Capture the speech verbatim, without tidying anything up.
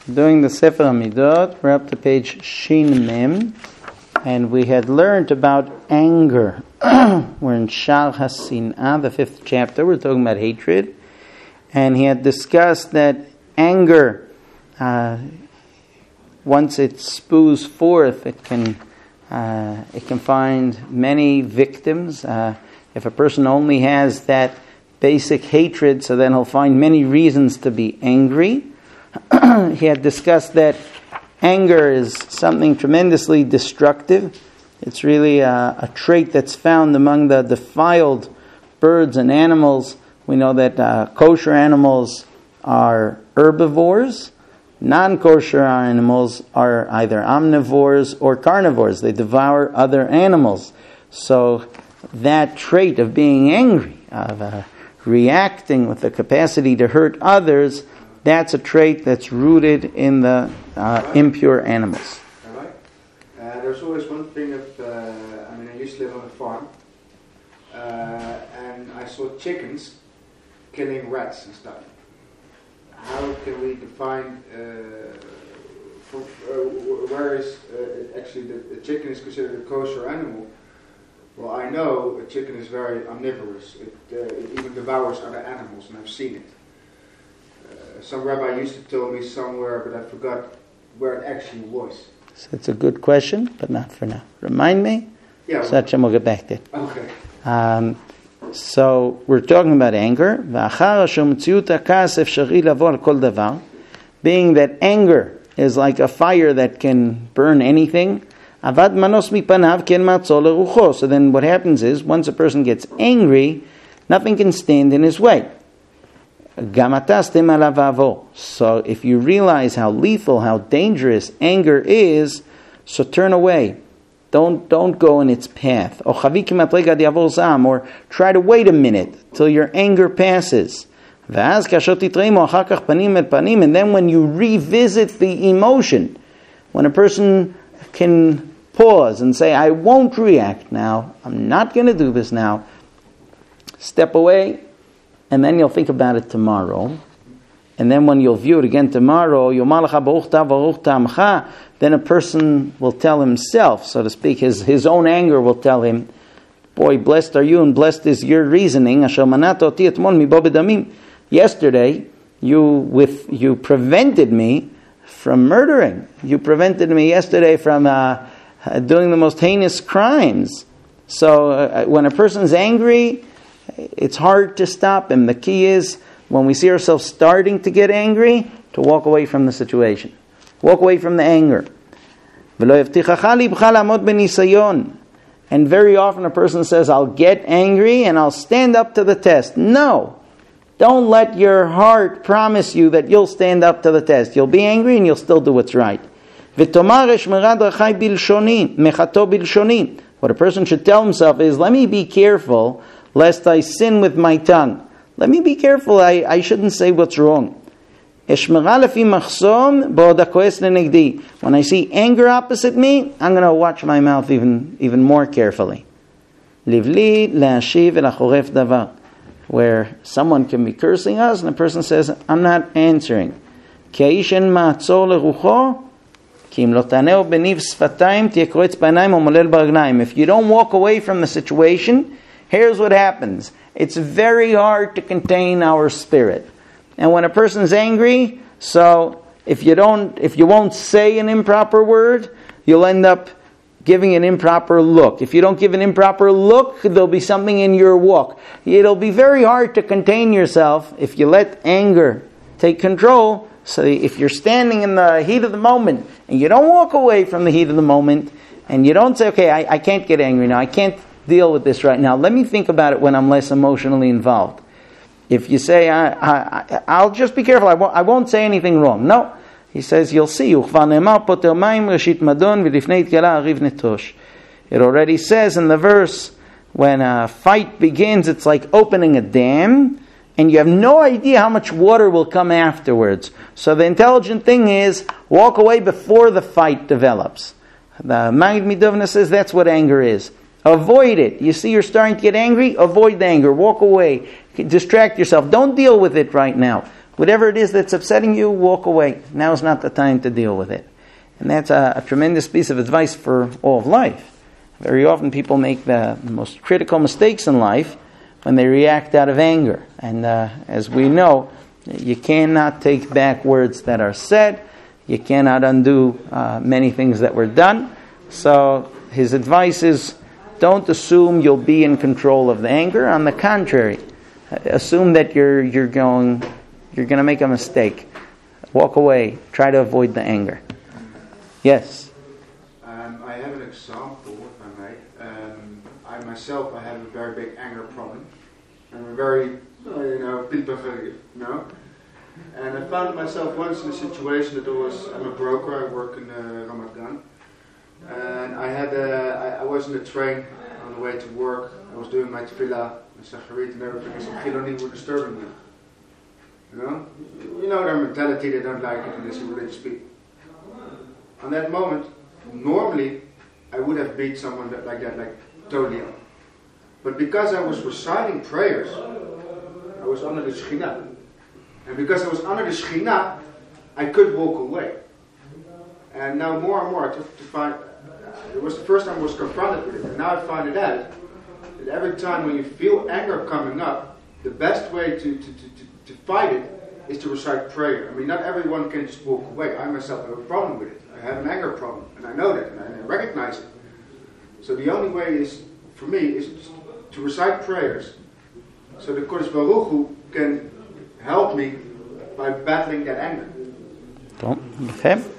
Doing the Sefer Hamidot, we're up to page Shin Mem, and we had learned about anger. We're in Shar HaSin'ah, the fifth chapter. We're talking about hatred, and he had discussed that anger, uh, once it spews forth, it can uh, it can find many victims. Uh, if a person only has that basic hatred, so then he'll find many reasons to be angry. He had discussed that anger is something tremendously destructive. It's really a, a trait that's found among the defiled birds and animals. We know that uh, kosher animals are herbivores. Non-kosher animals are either omnivores or carnivores. They devour other animals. So that trait of being angry, of uh, reacting with the capacity to hurt others, that's a trait that's rooted in the uh, impure animals. All right. Uh, there's always one thing of, uh, I mean, I used to live on a farm, uh, and I saw chickens killing rats and stuff. How can we define, uh, for, uh, where is uh, actually the, the chicken is considered a kosher animal? Well, I know a chicken is very omnivorous. It, uh, it even devours other animals, and I've seen it. Uh, some rabbi used to tell me somewhere, but I forgot where it actually was. So it's a good question, but not for now. Remind me? Yeah. Well, Such a we'll get back to it. Okay. Um, so we're talking about anger. Being that anger is like a fire that can burn anything. So then what happens is, once a person gets angry, nothing can stand in his way. So if you realize how lethal, how dangerous anger is, so turn away. Don't don't go in its path. Or try to wait a minute till your anger passes. And then when you revisit the emotion, when a person can pause and say, I won't react now, I'm not going to do this now, step away, and then you'll think about it tomorrow. And then when you'll view it again tomorrow, then a person will tell himself, so to speak, his, his own anger will tell him, boy, blessed are you and blessed is your reasoning. Yesterday, you with you prevented me from murdering. You prevented me yesterday from uh, doing the most heinous crimes. So uh, when a person's angry, it's hard to stop him. The key is, when we see ourselves starting to get angry, to walk away from the situation. Walk away from the anger. And very often a person says, I'll get angry and I'll stand up to the test. No. Don't let your heart promise you that you'll stand up to the test. You'll be angry and you'll still do what's right. What a person should tell himself is, let me be careful lest I sin with my tongue. Let me be careful, I, I shouldn't say what's wrong. When I see anger opposite me, I'm going to watch my mouth even, even more carefully. Where someone can be cursing us and the person says, I'm not answering. If you don't walk away from the situation, here's what happens. It's very hard to contain our spirit. And when a person's angry, so if you don't, if you won't say an improper word, you'll end up giving an improper look. If you don't give an improper look, there'll be something in your walk. It'll be very hard to contain yourself if you let anger take control. So if you're standing in the heat of the moment and you don't walk away from the heat of the moment and you don't say, okay, I, I can't get angry now, I can't deal with this right now, let me think about it when I'm less emotionally involved. If you say, I, I, I'll just be careful, I won't, I won't say anything wrong. No. He says, you'll see. It already says in the verse, when a fight begins, it's like opening a dam, and you have no idea how much water will come afterwards. So the intelligent thing is, walk away before the fight develops. The Maggid Midovna says that's what anger is. Avoid it. You see you're starting to get angry, avoid the anger. Walk away. Distract yourself. Don't deal with it right now. Whatever it is that's upsetting you, walk away. Now is not the time to deal with it. And that's a, a tremendous piece of advice for all of life. Very often people make the most critical mistakes in life when they react out of anger. And uh, as we know, you cannot take back words that are said. You cannot undo uh, many things that were done. So his advice is, don't assume you'll be in control of the anger. On the contrary, assume that you're you're going you're going to make a mistake. Walk away. Try to avoid the anger. Yes. Um, I have an example, if I may. Um, I myself, I have a very big anger problem. I'm a very, uh, you know, piepige, you know. And I found myself once in a situation that I was, I'm a broker. I work in uh, Ramat Gan. And I had, uh, I, I was in the train on the way to work. I was doing my tefillah, my shacharit and everything. And some Chiloni were disturbing me. You know, you know their mentality. They don't like it when they see religious people. On that moment, normally I would have beat someone that, like that, like totally up. But because I was reciting prayers, I was under the Shekhinah. And because I was under the Shekhinah, I could walk away. And now more and more, to, to find, it was the first time I was confronted with it, and now I find it out that every time when you feel anger coming up, the best way to, to, to, to, to fight it is to recite prayer. I mean, not everyone can just walk away. I myself have a problem with it. I have an anger problem, and I know that, and I recognize it. So the only way is, for me, is to recite prayers, so the Kodesh Baruch Hu can help me by battling that anger. Okay.